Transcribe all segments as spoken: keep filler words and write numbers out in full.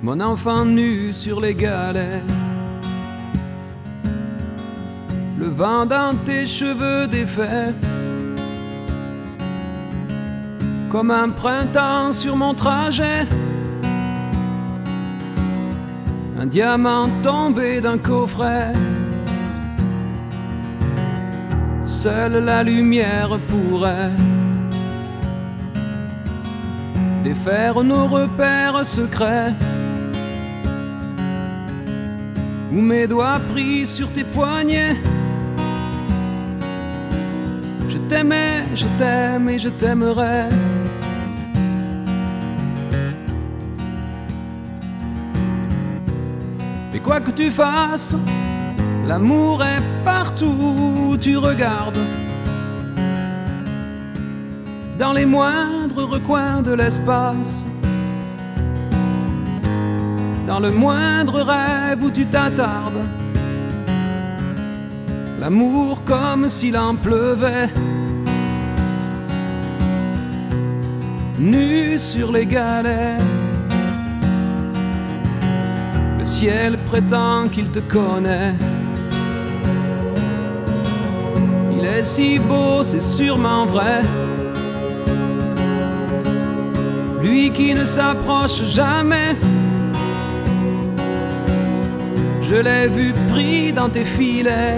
mon enfant nu sur les galets. Le vent dans tes cheveux défaits, comme un printemps sur mon trajet. Un diamant tombé d'un coffret. Seule la lumière pourrait défaire nos repères secrets. Où mes doigts pris sur tes poignets. Je t'aimais, je t'aime et je t'aimerai. Mais quoi que tu fasses, l'amour est partout où tu regardes. Dans les moindres recoins de l'espace. Dans le moindre rêve où tu t'attardes. L'amour comme s'il en pleuvait. Nu sur les galets. Le ciel prétend qu'il te connaît. Il est si beau, c'est sûrement vrai. Lui qui ne s'approche jamais. Je l'ai vu pris dans tes filets.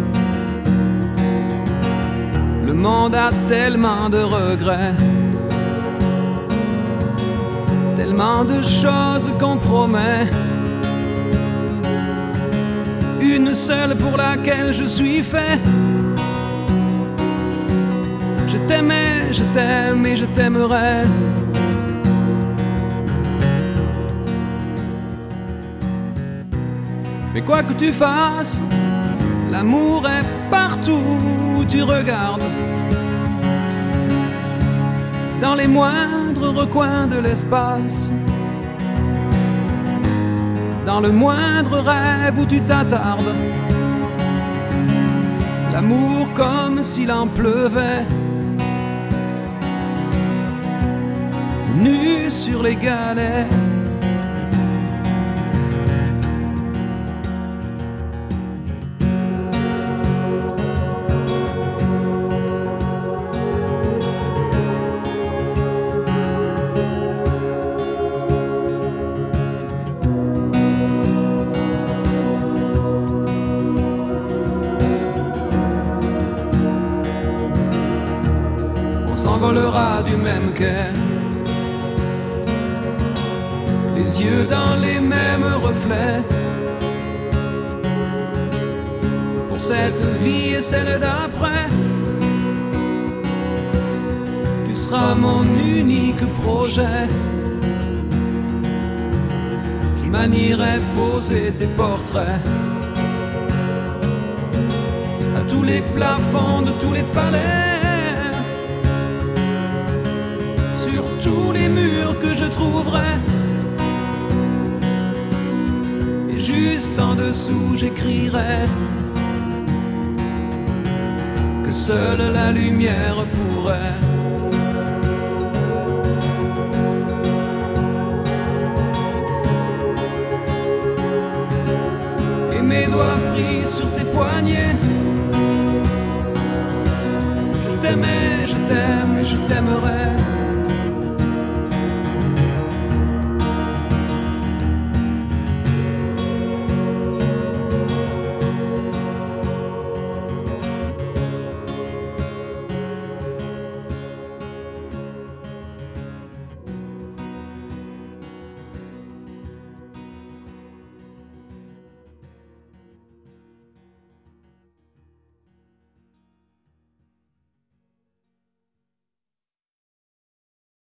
Le monde a tellement de regrets. Tellement de choses qu'on promet. Une seule pour laquelle je suis fait. Je t'aimais, je t'aime et je t'aimerai. Mais quoi que tu fasses, l'amour est partout où tu regardes. Dans les moindres recoins de l'espace. Dans le moindre rêve où tu t'attardes. L'amour comme s'il en pleuvait. Nu sur les galets. S'envolera du même quai. Les yeux dans les mêmes reflets. Pour cette vie et celle d'après. Tu seras mon unique projet. Je manierai poser tes portraits. À tous les plafonds de tous les palais. Tous les murs que je trouverai. Et juste en dessous j'écrirai que seule la lumière pourrait et mes doigts pris sur tes poignets. Je t'aimais, je t'aime et je t'aimerai.